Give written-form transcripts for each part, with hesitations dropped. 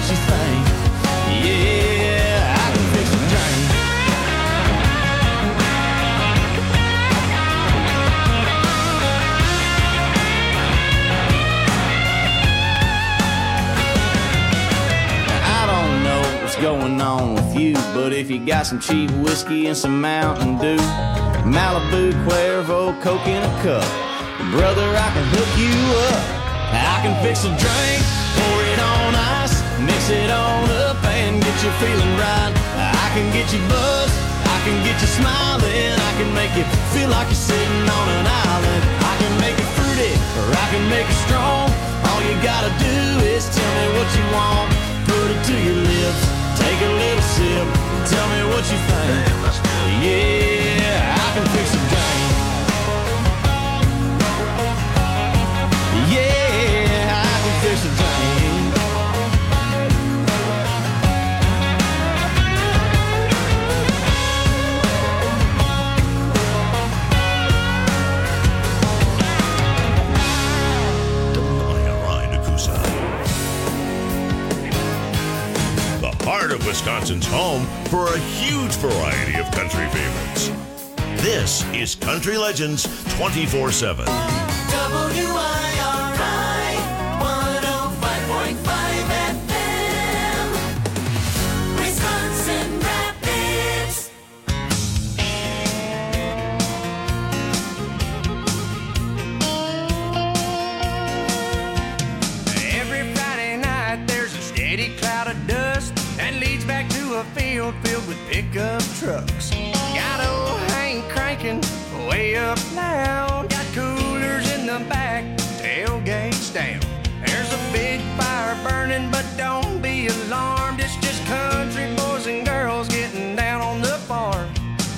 what you think. Yeah, I can fix a drink. I don't know what's going on with you, but if you got some cheap whiskey and some Mountain Dew, Malibu, Cuervo, Coke in a cup, brother, I can hook you up. I can fix a drink, pour it on ice, mix it on up and get you feeling right. I can get you buzzed, I can get you smiling, I can make you feel like you're sitting on an island. I can make it fruity, or I can make it strong. All you gotta do is tell me what you want, put it to your lips, take a little sip, tell me what you think. Yeah, I can fix a drink. Yeah, I can fix a drink. The heart of Wisconsin's home for a huge variety of country favorites. This is Country Legends 24/7. WIRI 105.5 FM, Wisconsin Rapids. Every Friday night there's a steady cloud of dust that leads back to a field filled with pickup trucks. Got old Hank cranking way up loud. Got coolers in the back, tailgates down. There's a big fire burning, but don't be alarmed. It's just country boys and girls getting down on the farm.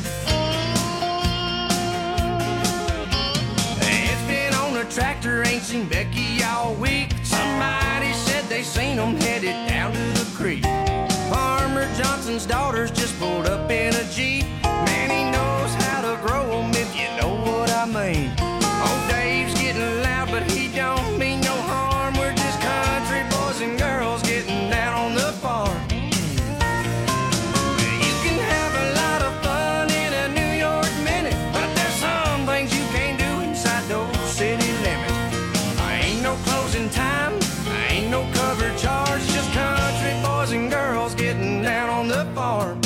It's been on a tractor, ain't seen Becky all week. Somebody said they seen them headed down to the creek. Farmer Johnson's daughters just pulled up in a Jeep. Man, he knows how to grow them, if you know what I mean. Oh, Dave's getting loud, but he don't mean no harm. We're just country boys and girls getting down on the farm. You can have a lot of fun in a New York minute, but there's some things you can't do inside those city limits. Ain't no closing time, ain't no cover charge, just country boys and girls getting down on the farm.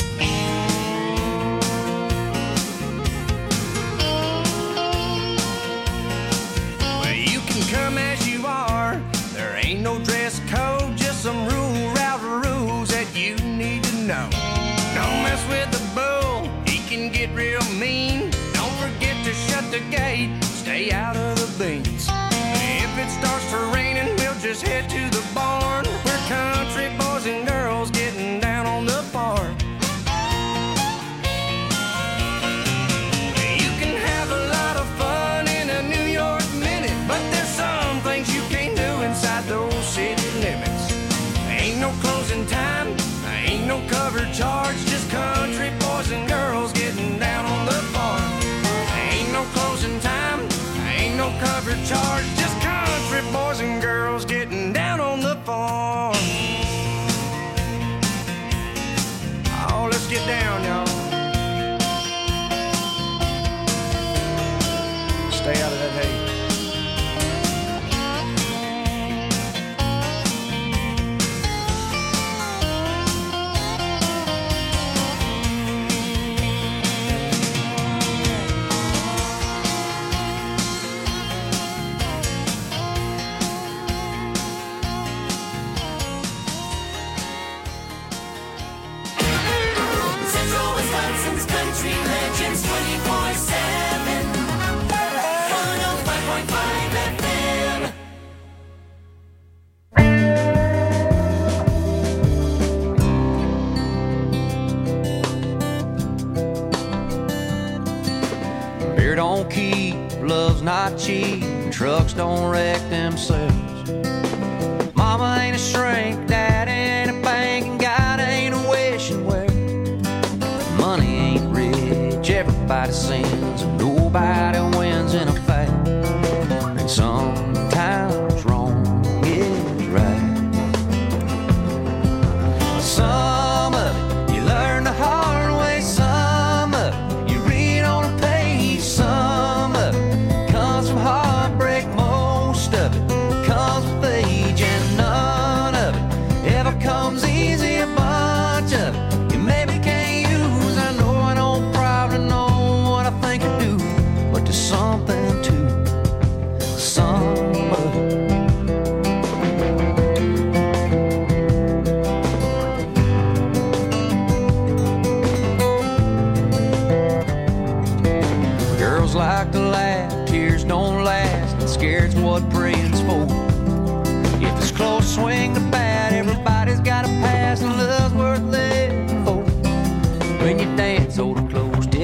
Well, you can come as you are, there ain't no dress code, just some route rules that you need to know. Don't mess with the bull, he can get real mean. Don't forget to shut the gate, stay out of the beans. If it starts to raining, we'll just head to the barn. We're country boys and girls getting down on the farm. You can have a lot of fun in a New York minute, but there's some things you can't do inside those city limits. Ain't no closing time, ain't no cover charge, just country boys and girls getting down on the farm. Ain't no closing time, ain't no cover charge, just country boys and girls getting down on the farm. Oh, let's get down, y'all. Stay out of that hay. Central Wisconsin's Country Legends 24/7, 105.5 FM. Beer don't keep, love's not cheap, trucks don't wreck themselves. Mama ain't a shrink, dad ain't a bank, and God ain't a wishing well. Money ain't rich, everybody sins, and nobody wins in a fight. And sometimes wrong is right.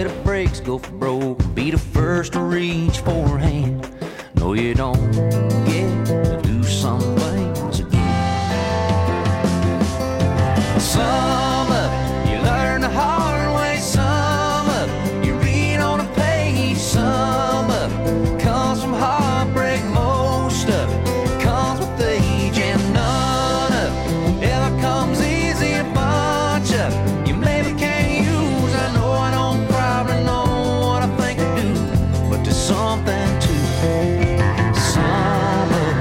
hit the brakes, go for broke, be the first to reach for her hand. No, you don't get to do some things again. Some of it you learn the hard way, some of it you read on a page, some of it comes from heartbreak, most of it comes with age, and none of it ever comes easy. A bunch of it you maybe can't use. I know I don't probably know what I think I do, but there's something to some of it.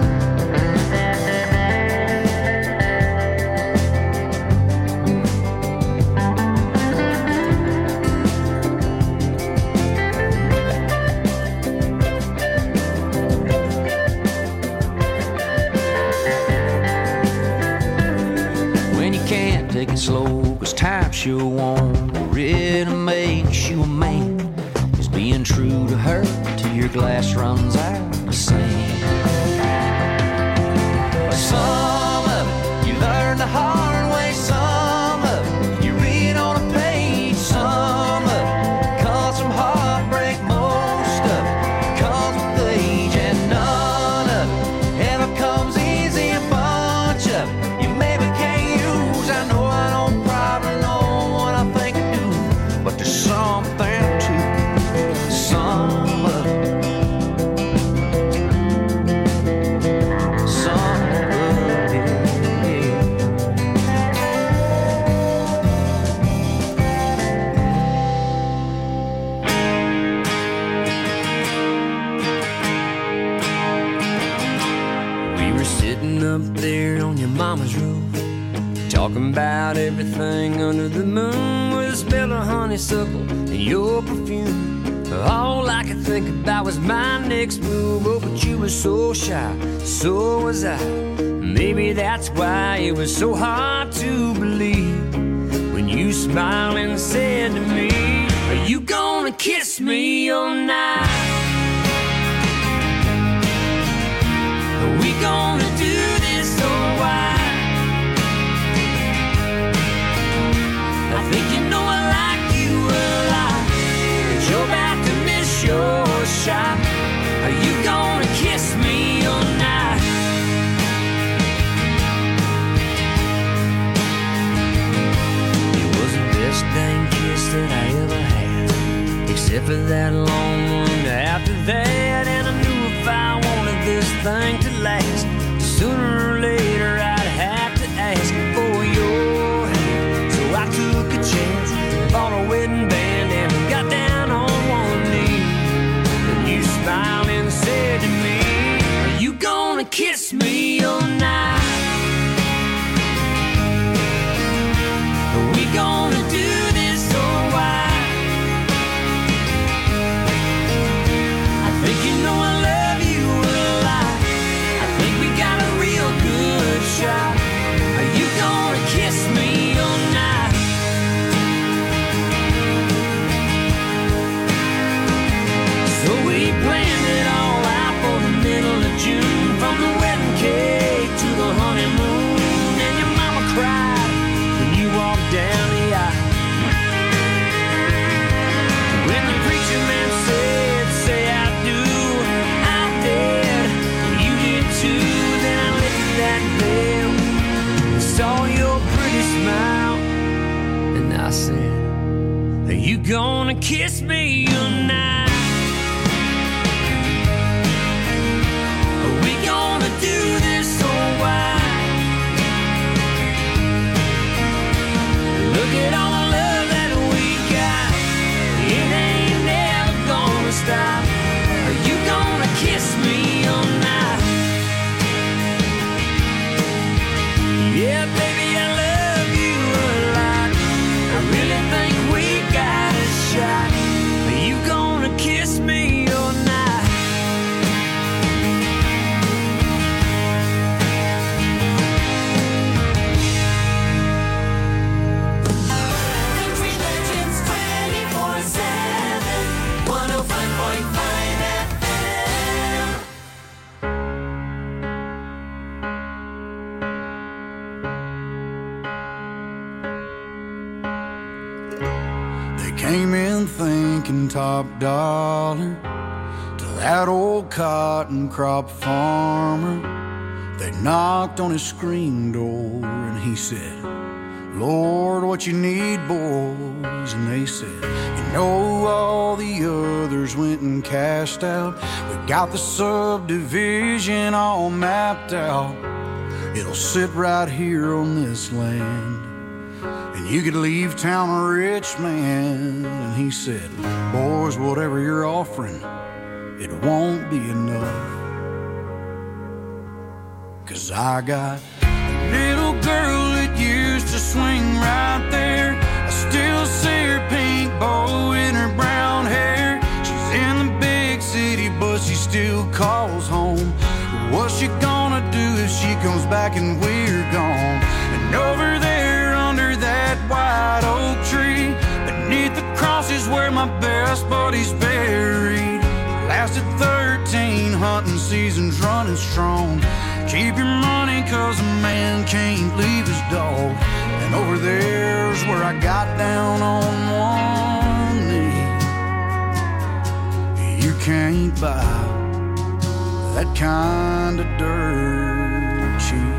When you can't take it slow, 'cause time sure won't really makes you a man. Is being true to her till your glass runs out of sand. Some of it you learn the hard way, some of it you read on a page, some of it comes from heartbreak, most of it comes with age, and none of it ever comes easy. A bunch of it you maybe can't use. I know I don't probably know what I think I do, but there's something to some of it. Some of it, yeah. We were sitting up there on your mama's roof, talking about everything under the moon, with a smell of honeysuckle and your perfume. All I could think about was my next move. Oh, but you were so shy, so was I. Maybe that's why it was so hard to believe when you smiled and said to me, "Are you gonna kiss me all night? Are we gonna do this or why?" I think you know I like you a lot, but you're about to miss your shot. Are you gonna kiss me all night? It was the best dang kiss that I ever had, except for that long one after that. And I knew if I wanted this thing to last, sooner or later I'd have to ask for your hand. So I took a chance, bought a wedding band, and got down on one knee. And you smiled and said to me, "Are you gonna kiss me all night? Are we gonna do this or why?" I think you know I love you a lot. I think we got a real good shot. Are you gonna kiss me all night? So we planned it all out for the middle of June, from the wedding cake to the honeymoon. And your mama cried when you walked down the aisle. When the preacher man said, "Say I do," I did, you did too. Then I lifted that veil, saw your pretty smile, and I said, "Are you gonna kiss me tonight? Are we gonna do this or why?" Look at all the love that we got, it ain't never gonna stop. Are you gonna kiss me all night? Yeah, baby, I love you a lot. I really think we got a shot. Are you gonna kiss me all night? Country Legends 24/7, 105.5 FM. They came in been thinking top dollar to that old cotton crop farmer. They knocked on his screen door and he said, Lord, what you need, boys? And they said, you know, all the others went and cashed out. We got the subdivision all mapped out. It'll sit right here on this land, and you could leave town a rich man. And he said, boys, whatever you're offering, it won't be enough. 'Cause I got a little girl that used to swing right there. I still see her pink bow in her brown hair. She's in the big city, but she still calls home. What's she gonna do if she comes back and we're gone? And over there under that white oak tree, beneath the cross is where my best buddy's buried. Lasted 13 hunting seasons running strong. Keep your money 'cause a man can't leave his dog. And over there's where I got down on one knee. You can't buy that kind of dirt cheap.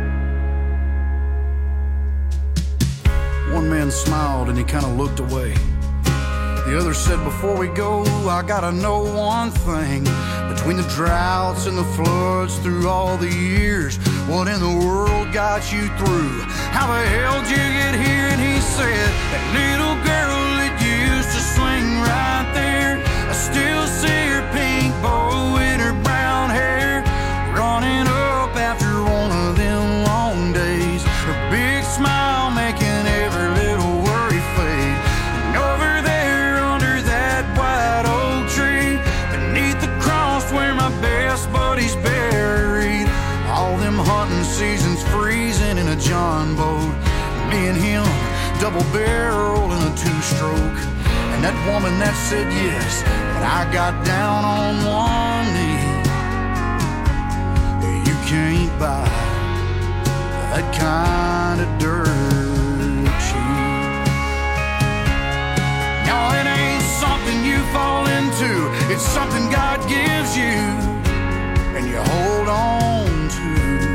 One man smiled and he kind of looked away. The other said, before we go, I gotta know one thing. Between the droughts and the floods through all the years, what in the world got you through? How the hell did you get here? And he said, that little girl that used to swing right there, I still see her pink bow in her brown hair, running up after one of them long days. Her big smile making every little worry fade. And over there under that white oak tree, beneath the cross where my best buddy's buried, all them hunting seasons freezing in a John boat, me and him double barrel in a two-stroke. And that woman that said yes, but I got down on one knee. You can't buy that kind of dirt cheap. No, it ain't something you fall into. It's something God gives you and you hold on to.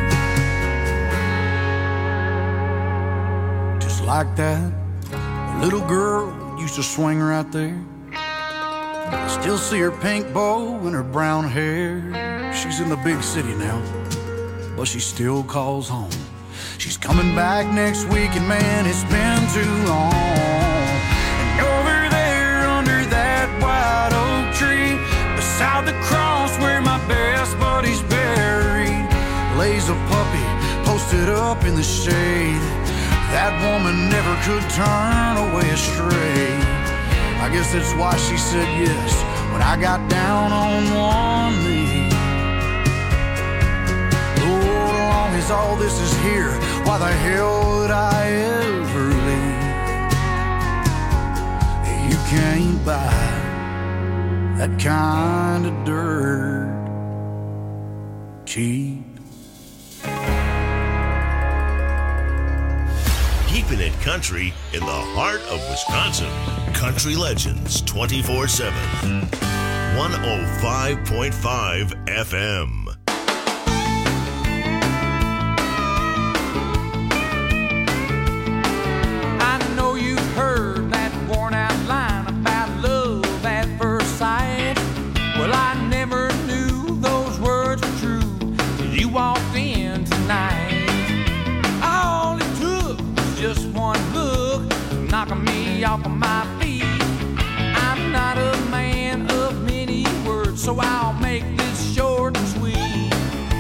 Just like that little girl used to swing right there. I still see her pink bow and her brown hair. She's in the big city now, but she still calls home. She's coming back next week, and man, it's been too long. And over there under that white oak tree, beside the cross where my best buddy's buried, lays a puppy posted up in the shade. That woman never could turn away astray. I guess that's why she said yes when I got down on one knee. Lord, as long as all this is here, why the hell would I ever leave? You can't buy that kind of dirt cheap. Keeping it country in the heart of Wisconsin. Country Legends 24/7. 105.5 FM. I know you've heard that worn out line about love at first sight. Well, I never knew those words were true till you walked in tonight. All it took was just one look, knocking me off of my feet. I'm not a man of many words, so I'll make this short and sweet.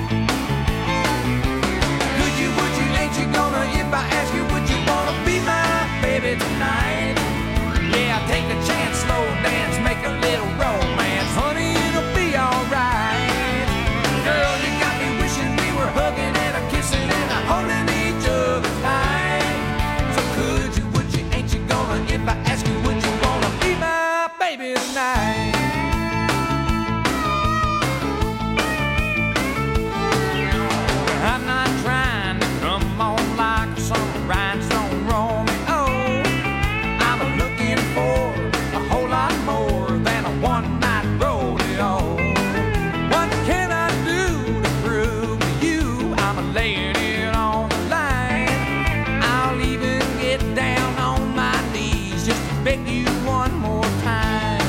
Could you, would you, ain't you gonna, if I ask you, would you wanna be my baby tonight? Yeah, take a chance, slow dance, make a little romance. Honey, it'll be alright. Girl, you got me wishing we were hugging and a kissing and a holding each other tight. So could you, would you, ain't you gonna, if I ask you, would laying it on the line. I'll even get down on my knees just to beg you one more time.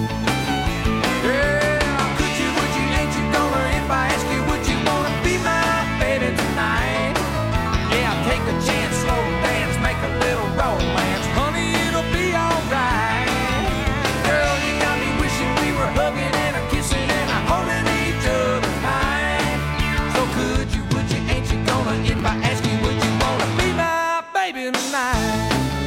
Yeah, could you, would you, ain't you gonna, if I ask you, would you wanna be my baby tonight? Yeah, take a chance, slow dance, make a little romance. Honey, it'll be alright. Girl, you got me wishing we were hugging and a kissing and a holding each other tight. So could you, would you, ain't you gonna, if I ask you, would you wanna be my baby tonight?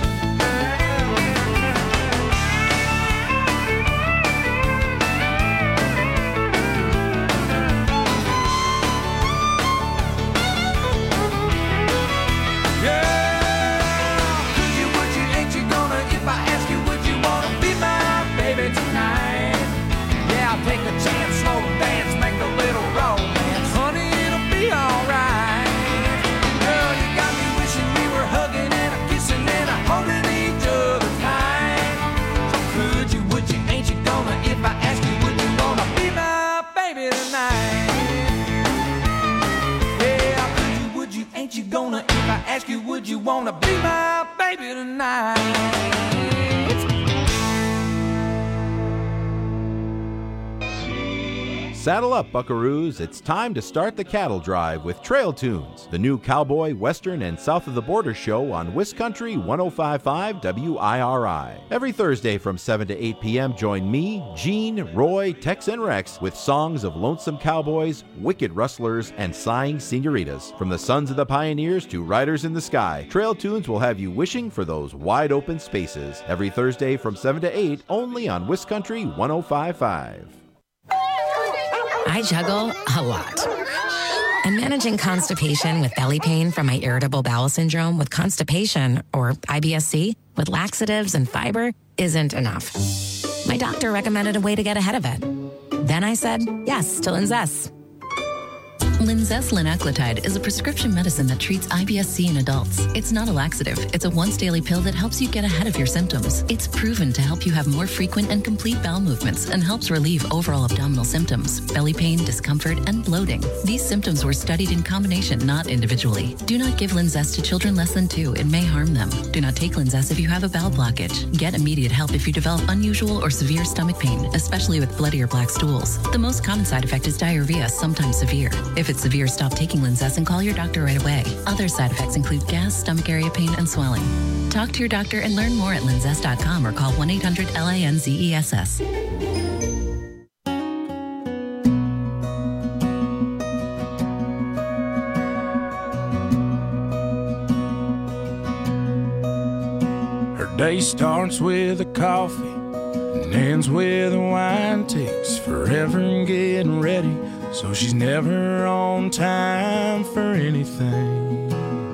Take a chance, slow dance, make a little romance. Honey, it'll be alright. Girl, you got me wishing we were hugging and a kissing and a holding each other tight. So could you, would you, ain't you gonna, if I ask you, would you wanna be my baby tonight? Yeah, could you, would you, ain't you gonna, if I ask you, would you wanna be my baby tonight? Saddle up, buckaroos. It's time to start the cattle drive with Trail Tunes, the new cowboy, western, and south of the border show on Wiscountry 105.5 WIRI. Every Thursday from 7 to 8 p.m., join me, Gene, Roy, Tex, and Rex with songs of lonesome cowboys, wicked rustlers, and sighing senoritas. From the sons of the pioneers to riders in the sky, Trail Tunes will have you wishing for those wide open spaces. Every Thursday from 7 to 8, only on Wiscountry 105.5. I juggle a lot. And managing constipation with belly pain from my irritable bowel syndrome with constipation, or IBS-C, with laxatives and fiber isn't enough. My doctor recommended a way to get ahead of it. Then I said yes to Linzess. Linzess linaclotide is a prescription medicine that treats IBS-C in adults. It's not a laxative. It's a once-daily pill that helps you get ahead of your symptoms. It's proven to help you have more frequent and complete bowel movements and helps relieve overall abdominal symptoms, belly pain, discomfort, and bloating. These symptoms were studied in combination, not individually. Do not give Linzess to children less than 2. It may harm them. Do not take Linzess if you have a bowel blockage. Get immediate help if you develop unusual or severe stomach pain, especially with bloody or black stools. The most common side effect is diarrhea, sometimes severe. If it's severe, stop taking Linzess and call your doctor right away. Other side effects include gas, stomach area pain, and swelling. Talk to your doctor and learn more at linzess.com or call 1-800-LINZESS. Her day starts with a coffee and ends with a wine. Takes forever in getting ready, so she's never on time for anything.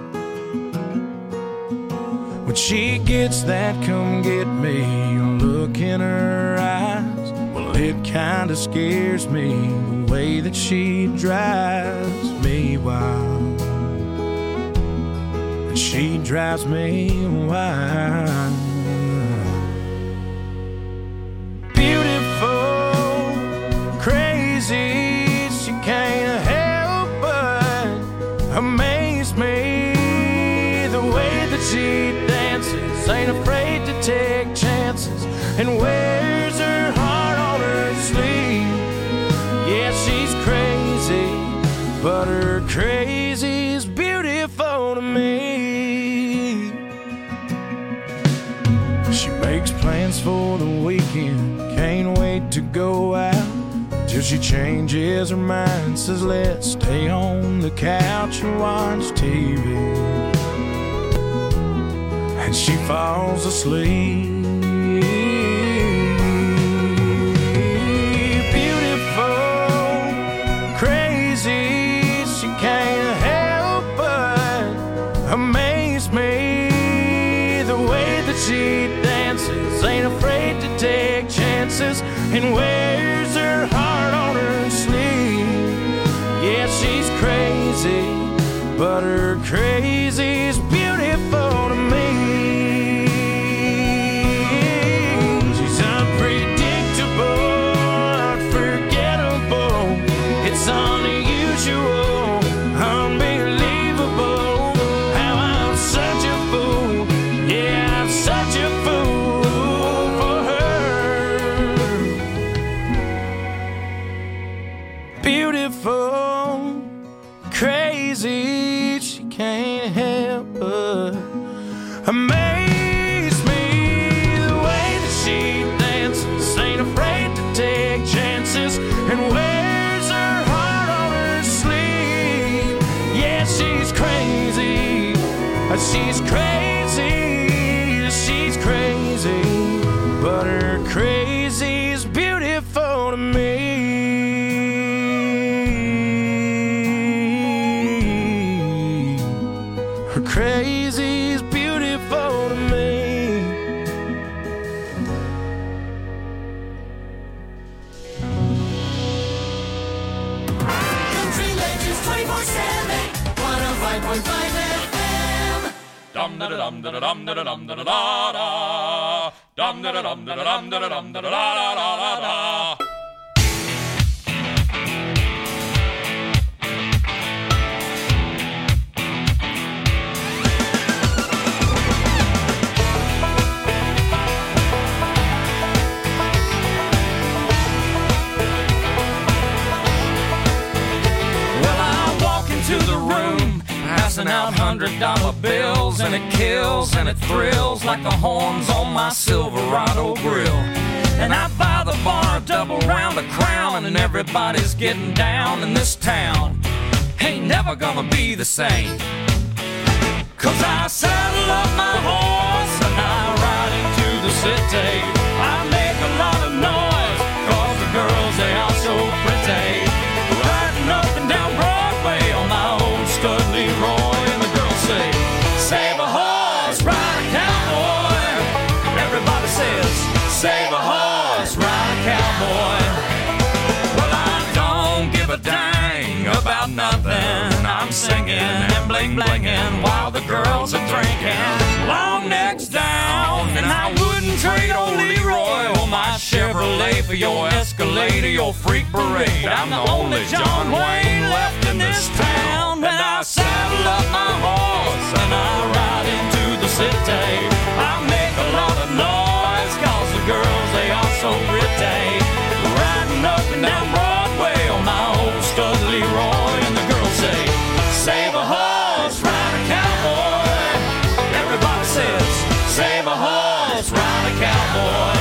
When she gets that come get me look in her eyes, well, it kinda scares me the way that she drives me wild. And she drives me wild. Beautiful, crazy, can't help but amaze me. The way that she dances, ain't afraid to take chances, and wears her heart on her sleeve. Yeah, she's crazy, but her crazy's beautiful to me. She makes plans for the weekend, can't wait to go out, till she changes her mind, says let's stay on the couch and watch TV. And she falls asleep. Beautiful, crazy, she can't help but amaze me. The way that she dances, ain't afraid to take chances, and wears her heart on her sleeve. Yeah, she's crazy, but her crazy's beautiful to me. She's unpredictable, unforgettable. It's unusual, unbelievable. crazy. She can't help but amaze me. The way that she dances, ain't afraid to take chances, and wears her heart on her sleeve. Yeah, she's crazy. She's crazy. She's crazy. But her crazy's beautiful to me. Her crazy's beautiful to me. Country Legends 24/7, 105.5 FM. Dum da dum da dum da dum da da da. Dum da dum da dum da dum da da da. To the room, passing out $100 bills, and it kills and it thrills like the horns on my Silverado grill. And I buy the bar a double round of Crown, and everybody's getting down in this town. Ain't never gonna be the same, 'cause I saddle up my horse and I ride into the city. I make a lot of noise, 'cause the girls, they are so pretty. Riding up and down Broadway on my old stud Leroy, and the girls say, save a horse, ride a cowboy. Everybody says, save a horse, ride a cowboy. Well, I don't give a dang about nothing. I'm singing and bling-blinging while the girls are drinking. Long necks down, and I wouldn't trade old Leroy or my Chevrolet for your Escalade or your freak parade. I'm the only John Wayne left in this town. And I saddle up my horse and I ride into the city. I make a lot of noise, 'cause the girls, they are so pretty. Riding up and down Broadway on my old stud Leroy, and the girls say, save a horse, ride a cowboy. Everybody says, save a horse, ride a cowboy.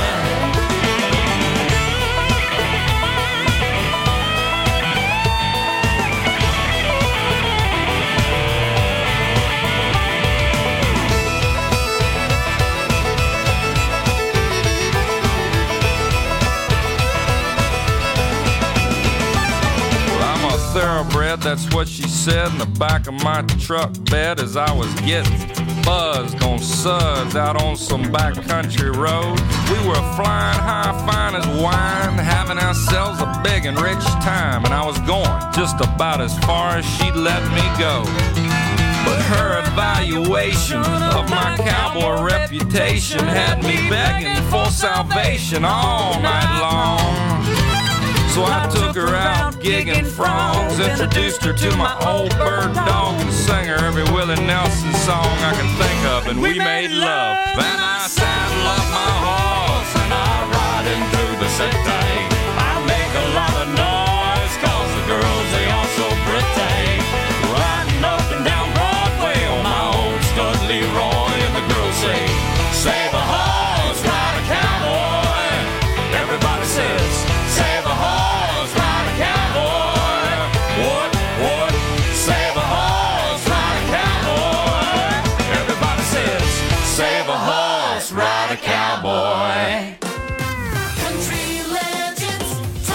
Thoroughbred, that's what she said in the back of my truck bed as I was getting buzzed on suds out on some backcountry road. We were flying high, fine as wine, having ourselves a big and rich time, and I was going just about as far as she'd let me go. But her evaluation of my cowboy reputation had me begging for salvation all night long. So I took her out gigging frogs, introduced her to my old bird dog, and sang her every Willie Nelson song I can think of, and we made love. Then I saddle up my horse and I ride into the city. I make a lot of noise, 'cause the girls, they are so pretty. Riding up and down Broadway on my old stud Leroy, and the girls say, save a horse, ride a cowboy. Everybody says, save a horse, ride a cowboy. What? Save a horse, ride a cowboy. Everybody says, save a horse, ride a cowboy. Country Legends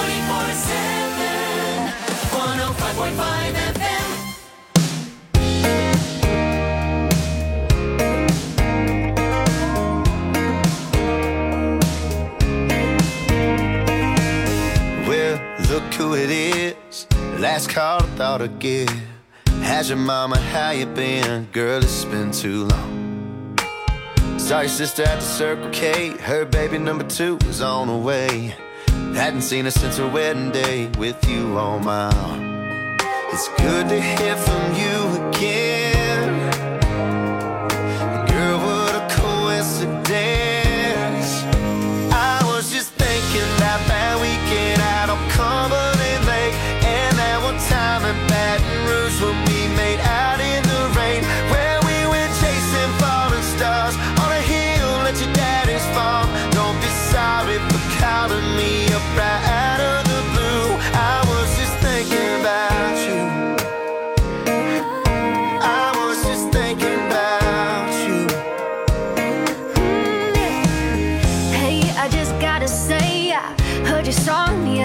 24/7, 105.5 FM. Well, look who it is. Last call I thought I'd give. How's your mama? How you been? Girl, it's been too long. Saw your sister at the Circle K. Her baby number 2 was on the way. Hadn't seen her since her wedding day with you on my arm. It's good to hear from you again. Girl, what a coincidence. I was just thinking about that weekend out on Cumberland Lake, and that one time in Baton Rouge when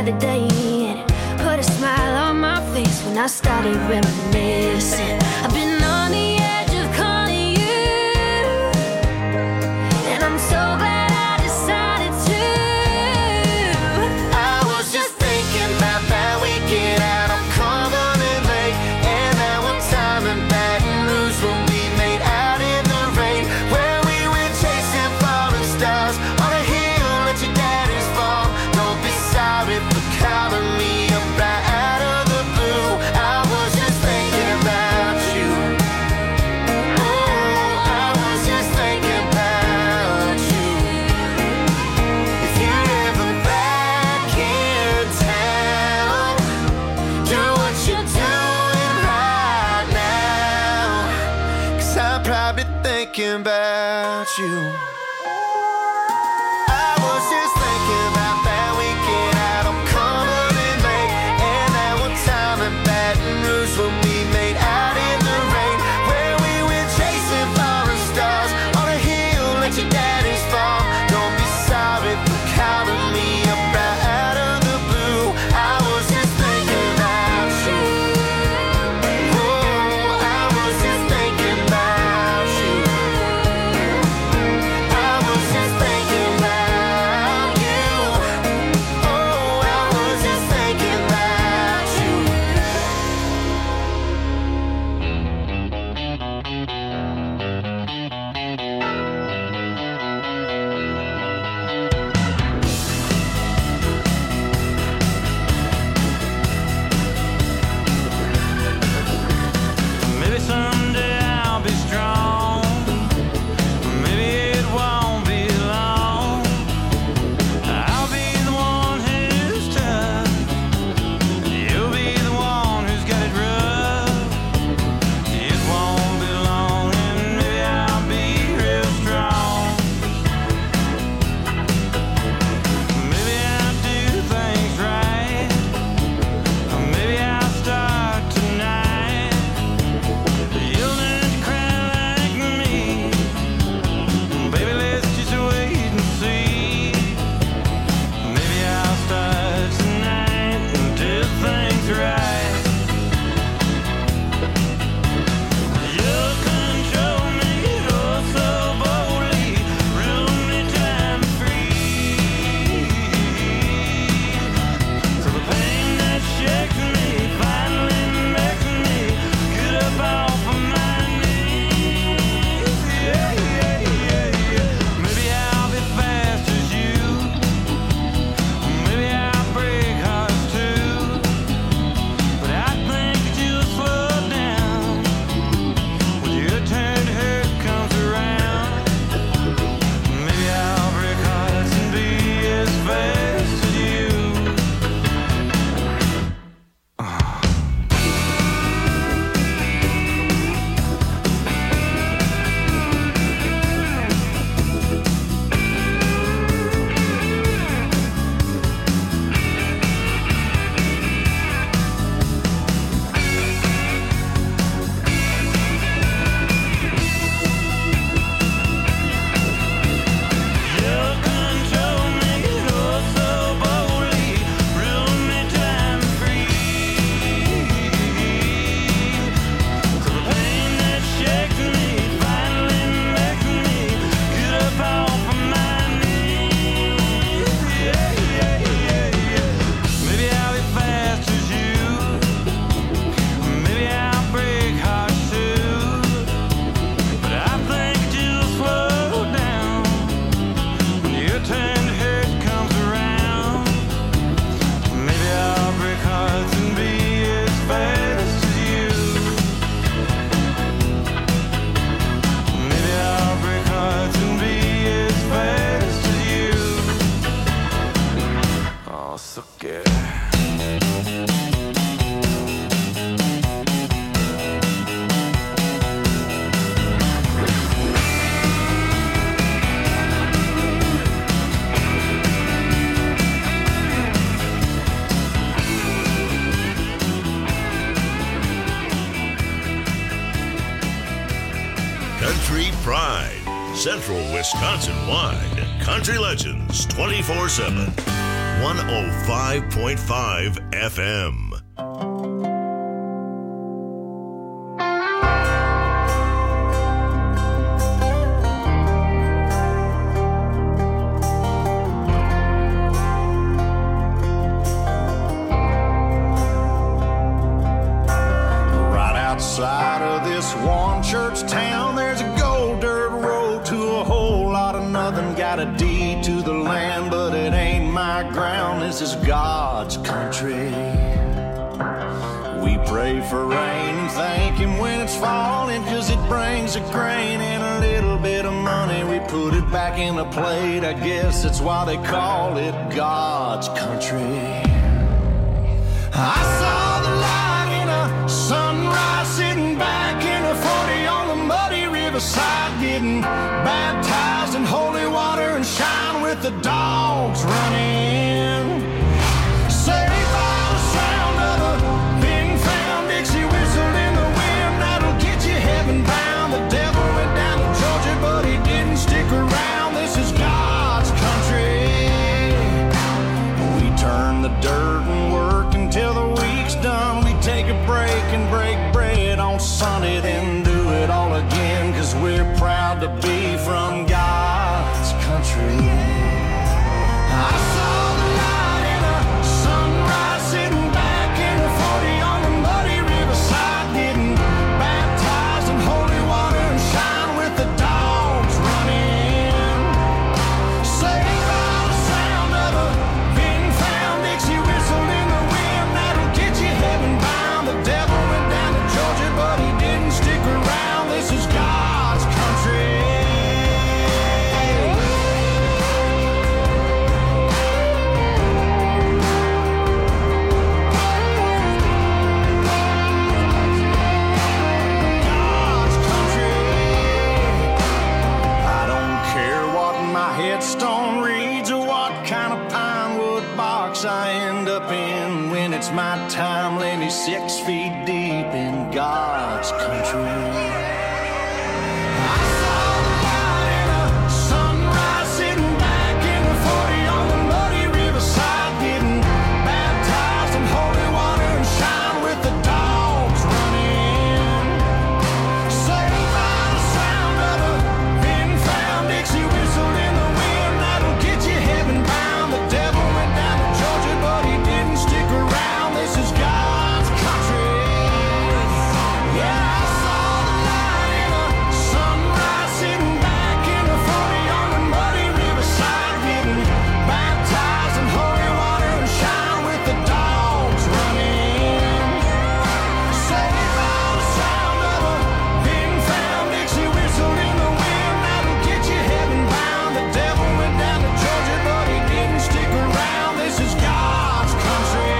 other day, and it put a smile on my face when I started reminiscing. I've been on the edge of calling you, and I'm so glad I decided to. I was just thinking about that weekend out on Cumberland Lake, and that one time in Baton Rouge when we made out in the rain, where we went chasing falling stars on a hill at your daddy's farm. Don't be sorry for calling me up right out of the blue. I was just thinking about you. Oh, I was just thinking about you. If you're ever back in town, do what you're doing right now, 'cause I'm probably thinking about you. I was just thinking about that weekend out on Cumberland Lake, and that one time in Baton Rouge when we made out in the rain, where we went chasing falling stars on a hill at your daddy's farm. Don't be sorry for calling me up right out of the blue. I was just thinking about you. Oh, I was just thinking about you. I was just thinking about you. Oh, I was just thinking about you. Maybe someday I'll be strong. Maybe it won't be long. I'll be the one who's tough. You'll be the one who's got it rough. It won't be long, and maybe I'll be real strong. Maybe I'll do things right. Maybe I'll start tonight. You'll learn to cry like me. Baby, let's just wait and see. Maybe I'll start tonight and do things right. You'll control me, oh so boldly, rule me time free. So the pain that shakes me finally makes me get up off of my knees. Yeah, yeah, yeah, yeah. Maybe I'll be fast as you. Maybe I'll break hearts too. But I think that you'll slow down when your turn to hurt comes around. Maybe I'll break hearts and be as fast as you. You'll control me, oh so boldly, rule me time free. So the pain that shakes me finally makes me get up off of my knees. Yeah, yeah, yeah, yeah. Maybe I'll be fast as you. Maybe I'll break hearts too. But I think that you'll slow down when your turn to hurt comes around. Maybe I'll break hearts and be as fast as you. Maybe I'll break hearts and be as fast as you. Oh, so good. Country Pride, Central Wisconsin wide. Country Legends 24/7. 105.5 FM. Outside of this one church town, there's a gold dirt road to a whole lot of nothing. Got a deed to the land, but it ain't my ground. This is God's country. We pray for rain and thank Him when it's falling, 'cause it brings a grain and a little bit of money. We put it back in the plate, I guess that's why they call it God's country. I saw the light in a sunrise, sitting back in a 40 on the muddy riverside, getting baptized in holy water and shine with the dogs running. Saved by the sound of a big found Dixie whistle in the wind, that'll get you heaven bound. The devil went down to Georgia, but he didn't stick around. This is God's country. We turn the dirt and work until the week's done. We take a break and break bread on Sunday, then do it all again, 'cause we're proud to be from God's country. I saw the light in a sunrise, sitting back in a 40 on the muddy riverside, getting baptized in holy water and shine with the dogs running. Saved by the sound of a big found Dixie whistle in the wind, that'll get you heaven bound. The devil went down to Georgia, but he didn't stick around. This is God's country. God's country. I don't care what my headstone reads or what kind of pine wood box I end up in. When it's my time, lay me 6 feet deep in God's country. I saw the light in a sunrise, sitting back in the 40 on the muddy riverside, getting baptized in holy water and shine with the dogs running. Saved by the sound of a big found Dixie whistle in the wind, that'll get you heaven bound. The devil went down to Georgia, but he didn't stick around. This is God's country. Yeah, I saw the light in a sunrise, sitting back in a 40 on the muddy riverside, getting baptized in holy water and shine with the dogs running. Saved by the sound of a big found Dixie whistle in the wind, that'll get you heaven bound. The devil went down to Georgia, but he didn't stick around. This is God's country.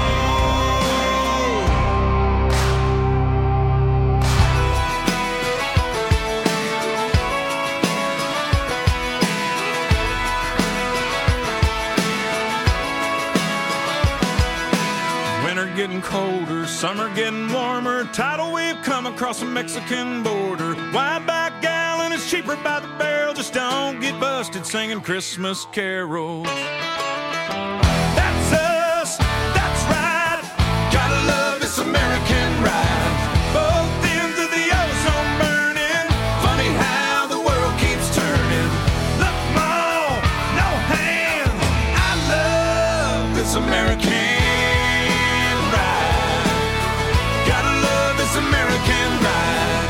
Winter getting colder, summer getting warmer. Tidal wave come across the Mexican border. Wide back gallon is cheaper by the barrel. Just don't get busted singing Christmas carols. That's us, that's right. Gotta love this American ride. Both ends of the ozone burning. Funny how the world keeps turning. Look, Mom, no hands. I love this American ride. Gotta love this American ride.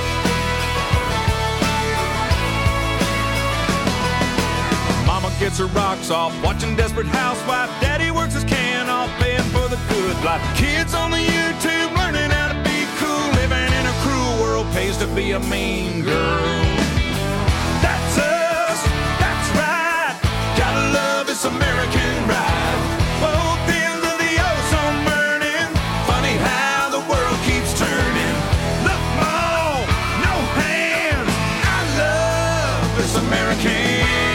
Mama gets her rocks off, watching Desperate Housewife. Daddy works his can off, paying for the good life. Kids on the YouTube learning how to be cool. Living in a cruel world pays to be a mean girl. That's us, that's right. Gotta love this American ride. Both ends of the ozone burning. Funny how the world keeps turning. Look, Mom, no hands. I love this American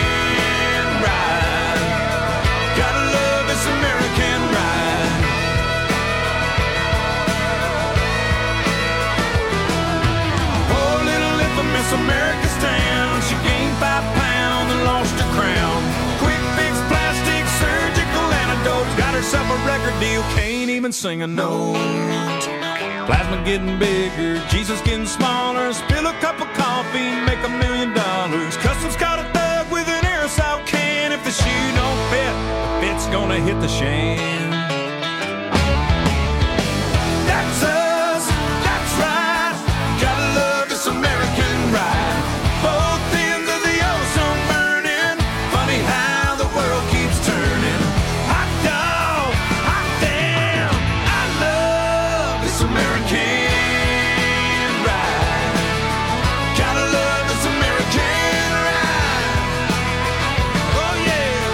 ride. Gotta love this American ride. Poor little infamous American record deal, can't even sing a note. Plasma getting bigger, Jesus getting smaller. Spill a cup of coffee, make $1 million. Customs caught a thug with an aerosol can. If the shoe don't fit, the fit's gonna hit the shan. That's us, that's right. Gotta love this American ride. Both ends of the ozone burning. Funny how the world keeps turning. Hot dog, hot damn. I love this American ride. Gotta love this American ride. Oh yeah.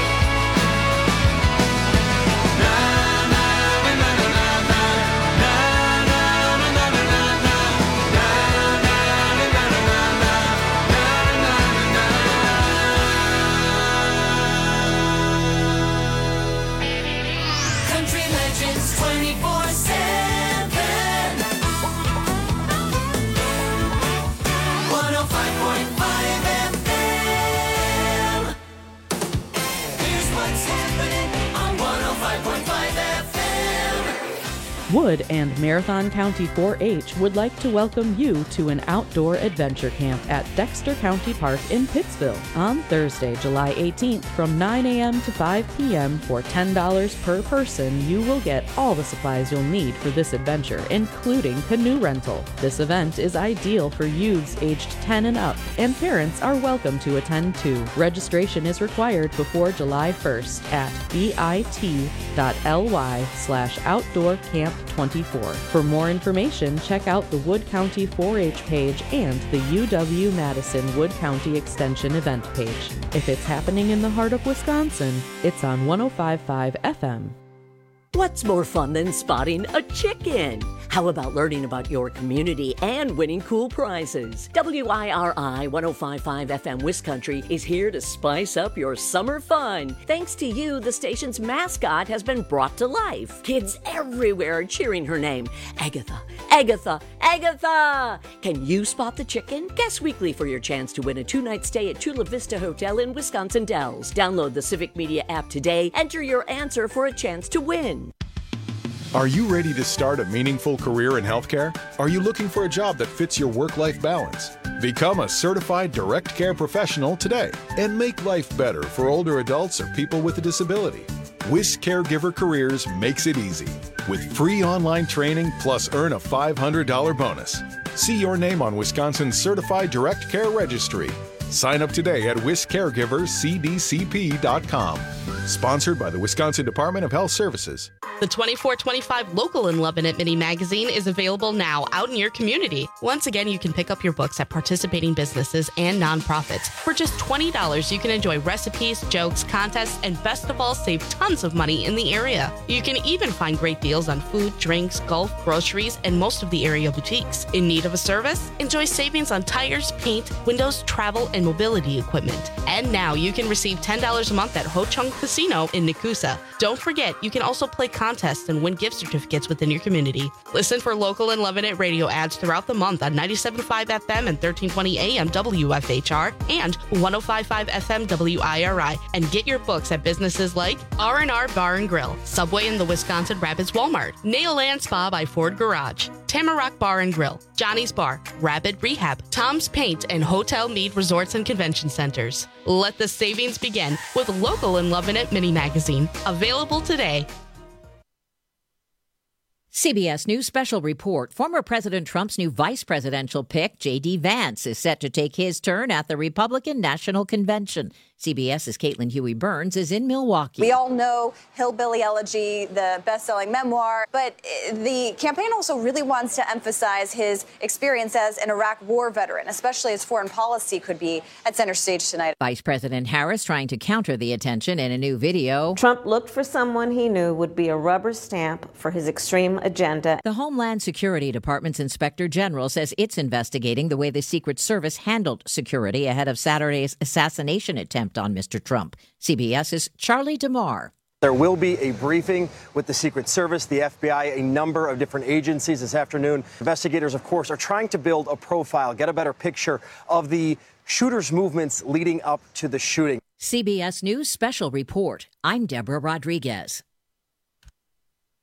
Na na na na na na na na na na na na na Country Legends 24/7. 105.5 FM. Here's what's happening on 105.5 FM. Wood and Marathon County 4-H would like to welcome you to an outdoor adventure camp at Dexter County Park in Pittsville on Thursday, July 18th from 9 a.m. to 5 p.m. For $10 per person. You will get all the supplies you'll need for this adventure, including canoe rental. This event is ideal for youths aged 10 and up, and parents are welcome to attend too. Registration is required before July 1st at bit.ly/outdoorcamp24. For more information, check out the Wood County 4-H page and the UW-Madison Wood County Extension event page. If it's happening in the heart of Wisconsin, it's on 105.5 FM. What's more fun than spotting a chicken? How about learning about your community and winning cool prizes? WIRI 105.5 FM Wiscountry is here to spice up your summer fun. Thanks to you, the station's mascot has been brought to life. Kids everywhere are cheering her name. Agatha, Agatha, Agatha! Can you spot the chicken? Guess weekly for your chance to win a 2-night stay at Chula Vista Hotel in Wisconsin Dells. Download the Civic Media app today. Enter your answer for a chance to win. Are you ready to start a meaningful career in healthcare? Are you looking for a job that fits your work-life balance? Become a certified direct care professional today and make life better for older adults or people with a disability. WIS Caregiver Careers makes it easy with free online training plus earn a $500 bonus. See your name on Wisconsin's Certified Direct Care Registry. Sign up today at wiscaregivercdcp.com. Sponsored by the Wisconsin Department of Health Services. The 2425 Local in Love It Mini magazine is available now out in your community. Once again, you can pick up your books at participating businesses and nonprofits. For just $20, you can enjoy recipes, jokes, contests, and best of all, save tons of money in the area. You can even find great deals on food, drinks, golf, groceries, and most of the area boutiques. In need of a service? Enjoy savings on tires, paint, windows, travel, and mobility equipment. And now you can receive $10 a month at Ho Chung Casino in Nakusa. Don't forget, you can also play contests and win gift certificates within your community. Listen for Local and Lovin' It radio ads throughout the month on 97.5 FM and 1320 AM WFHR and 105.5 FM WIRI. And get your books at businesses like R&R Bar and Grill, Subway in the Wisconsin Rapids Walmart, Nail and Spa by Ford Garage, Tamarack Bar and Grill, Johnny's Bar, Rapid Rehab, Tom's Paint, and Hotel Mead Resorts and Convention Centers. Let the savings begin with Local and Lovin' It mini magazine. Available today. CBS News special report. Former President Trump's new vice presidential pick, J.D. Vance, is set to take his turn at the Republican National Convention. CBS's Caitlin Huey-Burns is in Milwaukee. We all know Hillbilly Elegy, the best-selling memoir, but the campaign also really wants to emphasize his experience as an Iraq war veteran, especially as foreign policy could be at center stage tonight. Vice President Harris trying to counter the attention in a new video. Trump looked for someone he knew would be a rubber stamp for his extreme agenda. The Homeland Security Department's Inspector General says it's investigating the way the Secret Service handled security ahead of Saturday's assassination attempt on Mr. Trump. CBS's Charlie DeMar. There will be a briefing with the Secret Service, the FBI, a number of different agencies this afternoon. Investigators, of course, are trying to build a profile, get a better picture of the shooter's movements leading up to the shooting. CBS News special report. I'm Deborah Rodriguez.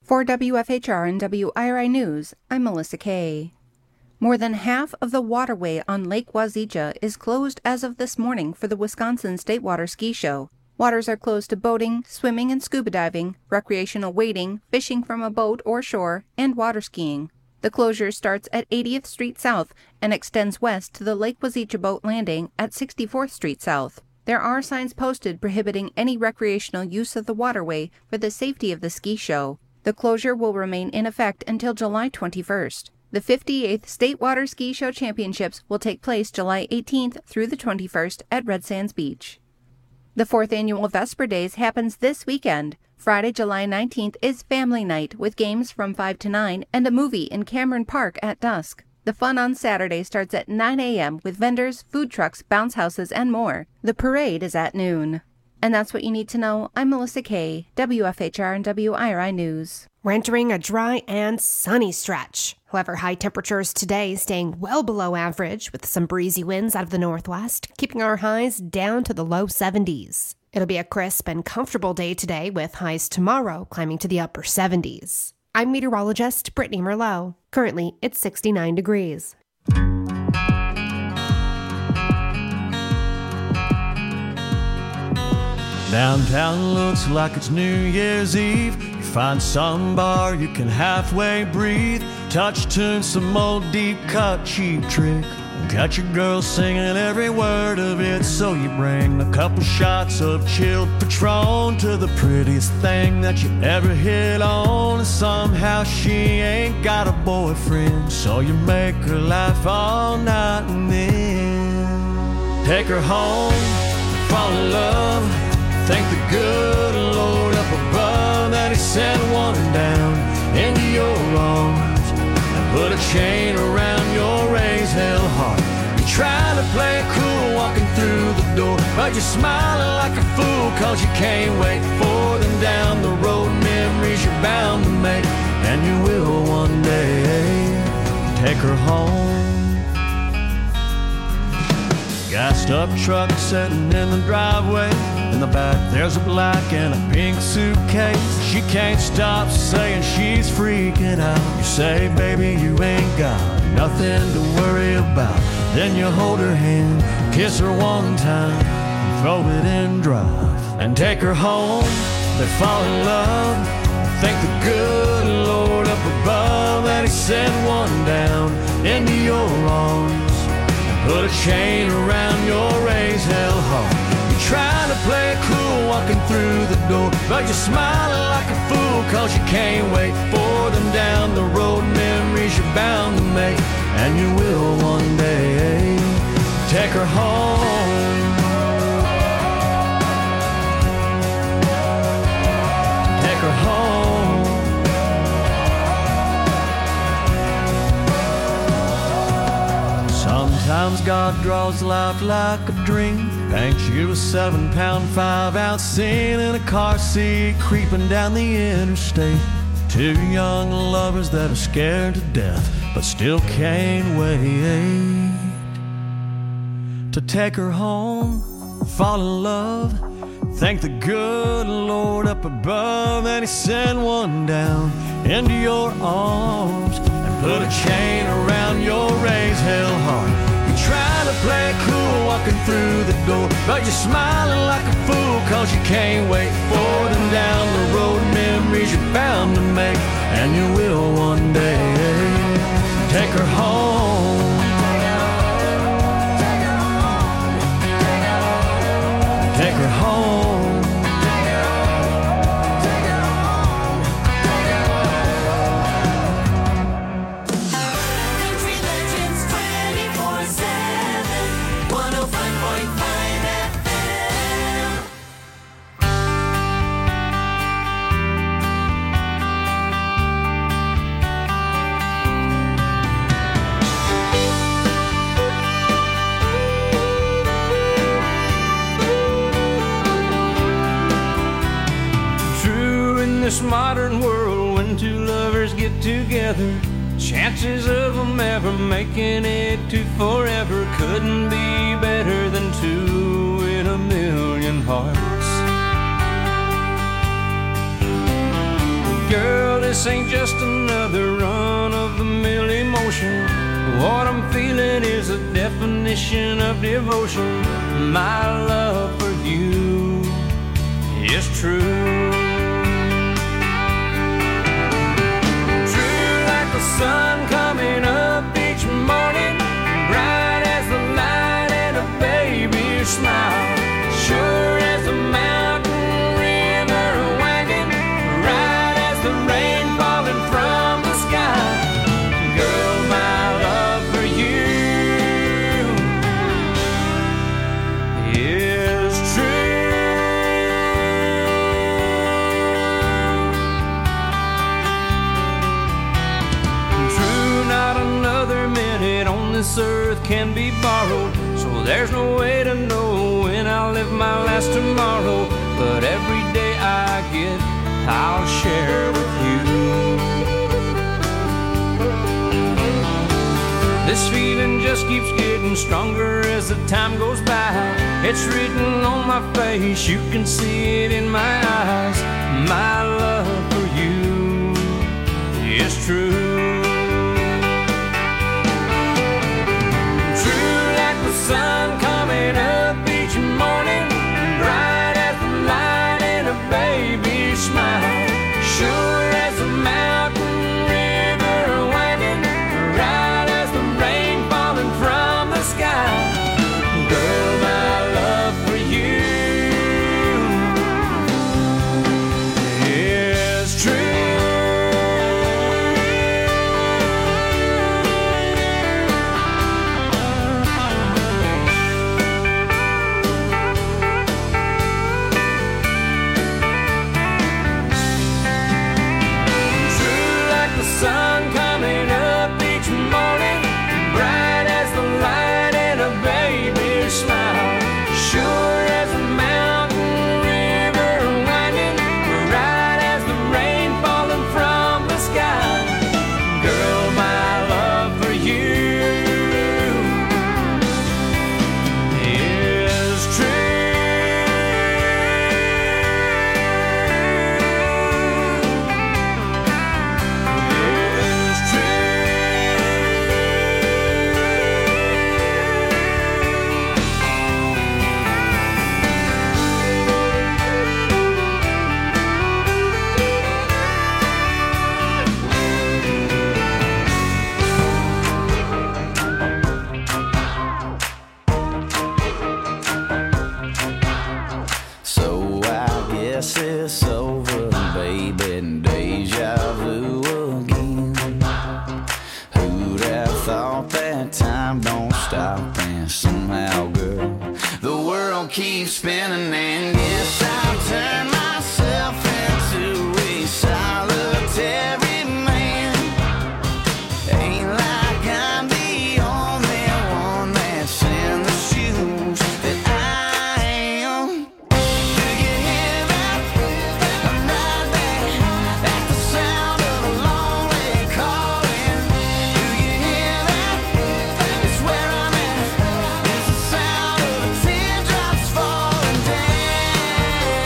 For WFHR and WIRI News, I'm Melissa Kay. More than half of the waterway on Lake Wazeecha is closed as of this morning for the Wisconsin State Water Ski Show. Waters are closed to boating, swimming and scuba diving, recreational wading, fishing from a boat or shore, and water skiing. The closure starts at 80th Street South and extends west to the Lake Wazeecha boat landing at 64th Street South. There are signs posted prohibiting any recreational use of the waterway for the safety of the ski show. The closure will remain in effect until July 21st. The 58th State Water Ski Show Championships will take place July 18th through the 21st at Red Sands Beach. The 4th annual Vesper Days happens this weekend. Friday, July 19th is Family Night with games from 5 to 9 and a movie in Cameron Park at dusk. The fun on Saturday starts at 9 a.m. with vendors, food trucks, bounce houses, and more. The parade is at noon. And that's what you need to know. I'm Melissa Kay, WFHR and WIRI News. We're entering a dry and sunny stretch. However, high temperatures today staying well below average with some breezy winds out of the northwest, keeping our highs down to the low 70s. It'll be a crisp and comfortable day today with highs tomorrow climbing to the upper 70s. I'm meteorologist Brittany Merlot. Currently, it's 69 degrees. Downtown looks like it's New Year's Eve. You find some bar you can halfway breathe. Touch tune, some old deep cut cheap trick. Got your girl singing every word of it. So you bring a couple shots of chilled Patron to the prettiest thing that you ever hit on. And somehow she ain't got a boyfriend, so you make her laugh all night and then take her home, fall in love. Thank the good Lord up above that He sent one down into your arms and put a chain around your raised hell heart. You try to play it cool walking through the door, but you're smiling like a fool cause you can't wait for them down the road. Memories you're bound to make, and you will one day take her home. Gassed up truck sitting in the driveway. In the back there's a black and a pink suitcase. She can't stop saying she's freaking out. You say, baby, you ain't got nothing to worry about. Then you hold her hand, kiss her one time, and throw it in drive and take her home. They fall in love. Thank the good Lord up above that He sent one down into your arms. Put a chain around your raised hell heart. You try to play it cool walking through the door, but you're smiling like a fool cause you can't wait for them down the road. Memories you're bound to make, and you will one day take her home. Take her home. Sometimes God draws life like a dream, paints you a 7-pound 5-ounce scene in a car seat creeping down the interstate. Two young lovers that are scared to death but still can't wait to take her home, fall in love. Thank the good Lord up above that He sent one down into your arms and put a chain around your raised hell heart. You try to play it cool walking through the door, but you're smiling like a fool cause you can't wait for them down the road. Memories you're bound to make, and you will one day take her home. Take her home. Country Legends 24/7, 105.5 FM. This modern world, when two lovers get together, chances of them ever making it to forever couldn't be better than two in a million hearts. Girl, this ain't just another run-of-the-mill emotion. What I'm feeling is a definition of devotion. My love for you is true. True like the sun coming up each morning, bright as the light and a baby's smile, sure as a mountain river wagon, right as the rain falling from the sky. Girl, my love for you is true. Not another minute on this earth can be borrowed, so there's no way to know when I'll live my last tomorrow. But every day I get, I'll share with you. This feeling just keeps getting stronger as the time goes by. It's written on my face, you can see it in my eyes. My love for you is true. Sun coming up each morning, bright as the light and a baby's smile, sure as a mountain river winding, right as the rain falling from the sky. Girl, my love for you is true. Sun coming up each morning, bright as the light and a baby's smile, sure as a mountain river winding, right as the rain falling from the sky. Girl, my love for you is true. So I guess it's over, baby, deja vu again. Who'd have thought that time don't stop, and somehow, girl, the world keeps spinning, and guess I've turned myself into a solitary man. Ain't like I'm the only one that's in the shoes that I am. Do you hear that? I'm right back at the sound of a lonely calling. Do you hear that? It's where I'm at. It's the sound of the teardrops falling down.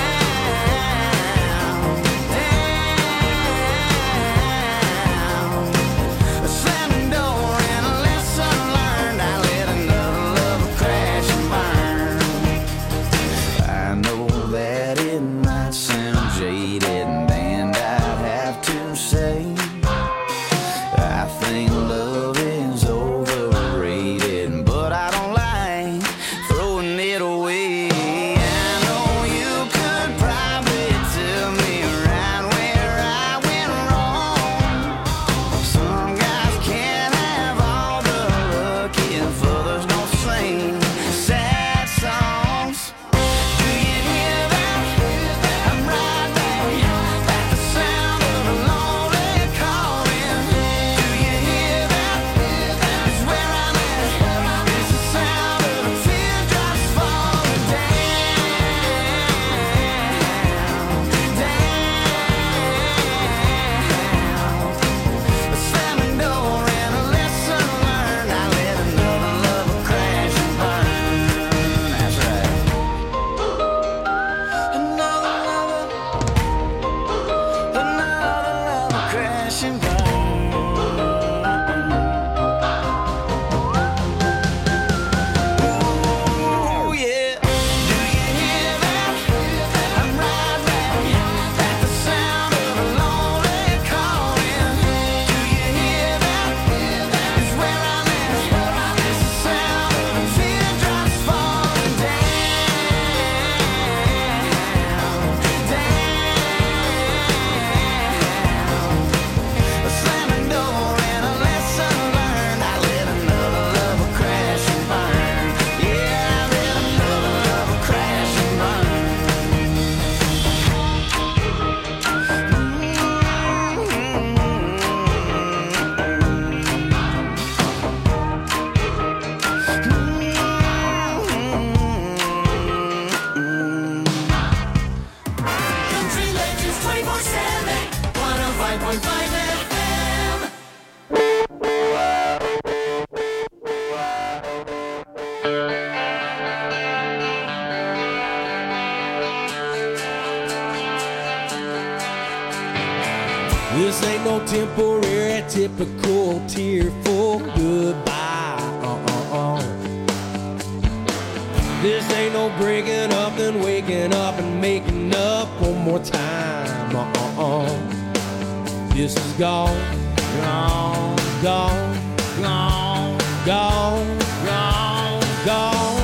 This ain't no temporary, typical tearful goodbye. This ain't no breaking up and waking up and making up one more time. This is gone, gone, gone, gone, gone, gone, gone.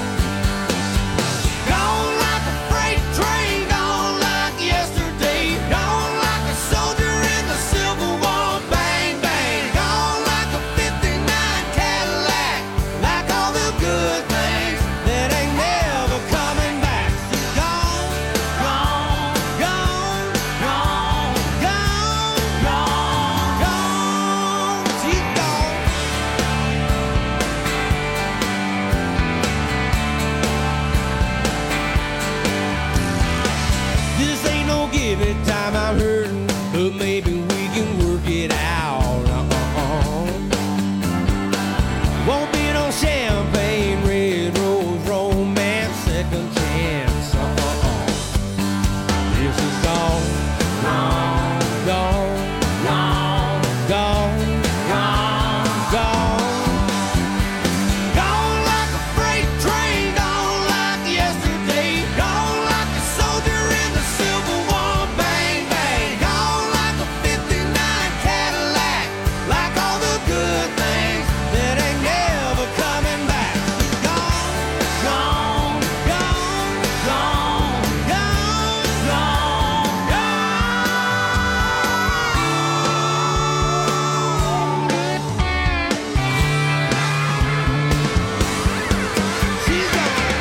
Gone like a freight train, gone like yesterday, gone like a soldier in the Civil War, bang, bang, gone like a 59 Cadillac, like all the good things that ain't never coming back. She's gone, gone, gone, gone, gone, gone, gone, she's gone. This ain't no give it time, I'm hurting, but maybe we can work it out. Won't be no champagne, red rose, romance, second chance. This is gone, gone, gone, gone, gone, gone, gone. Gone like a freight train, gone like yesterday, gone like a soldier in the Civil War, bang, bang, gone like a 59 Cadillac, like all the good things that ain't never coming back. Gone, gone, gone, gone, gone, gone, she's gone.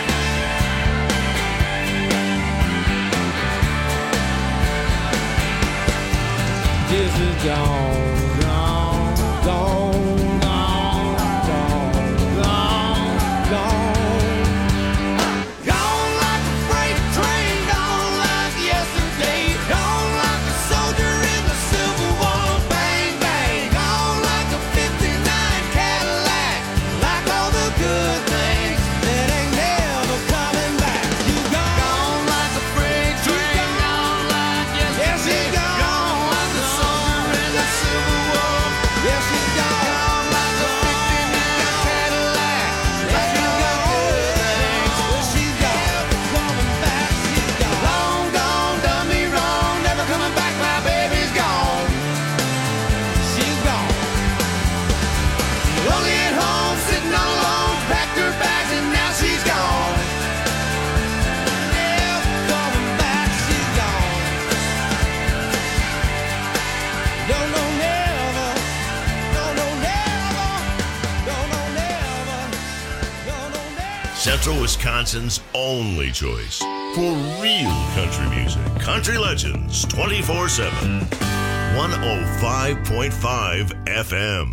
This is gone, gone, gone, gone, gone, gone, gone. Gone like a freight train, gone like yesterday, gone like a soldier in the Civil War, bang, bang, gone like a 59 Cadillac, like all the good things that ain't never coming back. You gone like a freight train, gone like yesterday, gone like a soldier in the Civil War. Yes, she's gone like a 59 Cadillac, like all the good things. She's never coming back. She's gone. Long gone, done me wrong, never coming back. My baby's gone. She's gone. Only at home, sitting all alone, packed her bags and now she's gone. Never coming back. She's gone. No, no, never. No, no, never. No, no, never. No, no, never. Central Wisconsin's only choice for real country music. Country Legends 24/7. 105.5 FM.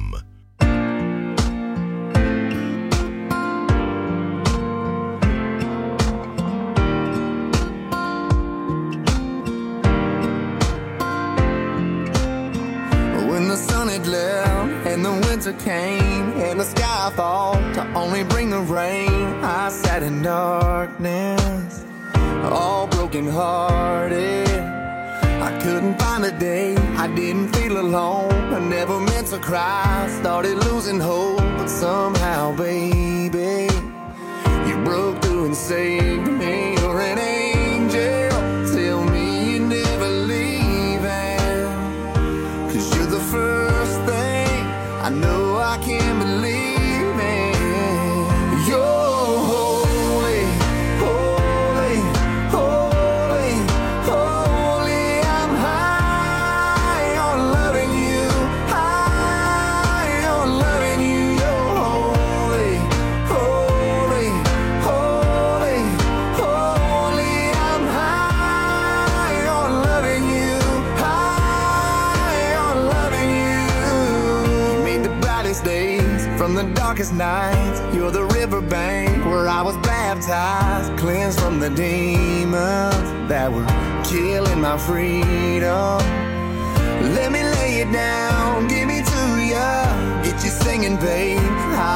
When the sun had left and the winter came and the sky thought to only bring the rain, I sat in darkness, all broken hearted. I couldn't find a day I didn't feel alone. I never meant to cry, started losing hope, but somehow, baby, you broke through and saved me. You're an angel, tell me you're never leaving, 'cause you're the first thing I know I can't believe in. You're holy, holy, holy, holy. I'm high on loving you, high on loving you. You're holy, holy, holy, holy. I'm high on loving you, high on loving you. You made the brightest days from the darkest nights. You're the riverbank where I was baptized, cleansed from the demons that were killing my freedom. Let me lay it down, give me to ya, get you singing, babe.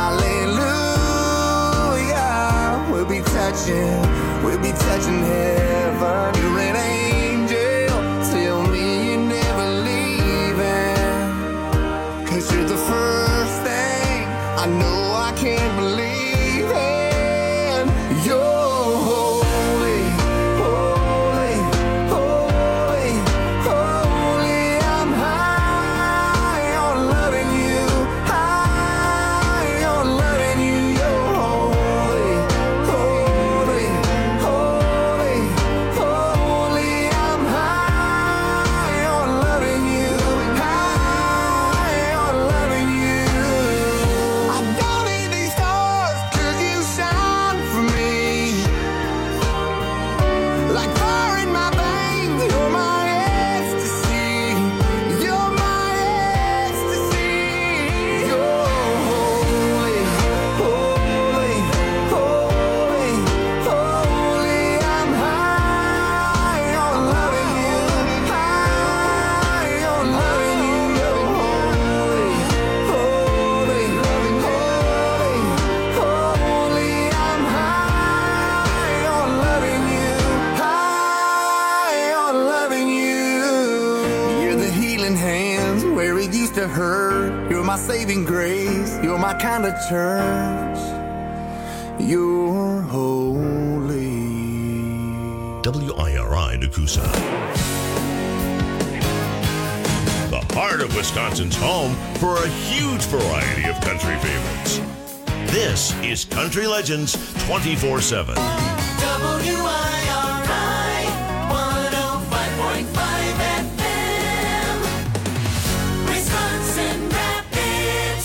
Hallelujah. We'll be touching heaven. You're an angel, tell me you never leave. saving grace. You're my kind of church. You're holy. WIRI Nakusa. The heart of Wisconsin's home for a huge variety of country favorites. This is Country Legends 24/7. WIRI 105.5 FM, Wisconsin Rapids.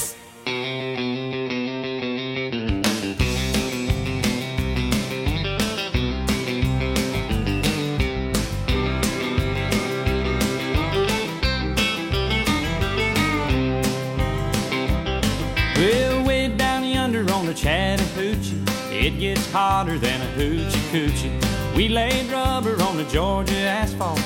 Well, way down yonder on the Chattahoochee, it gets hotter than a hoochie coochie. We laid rubber on the Georgia asphalt.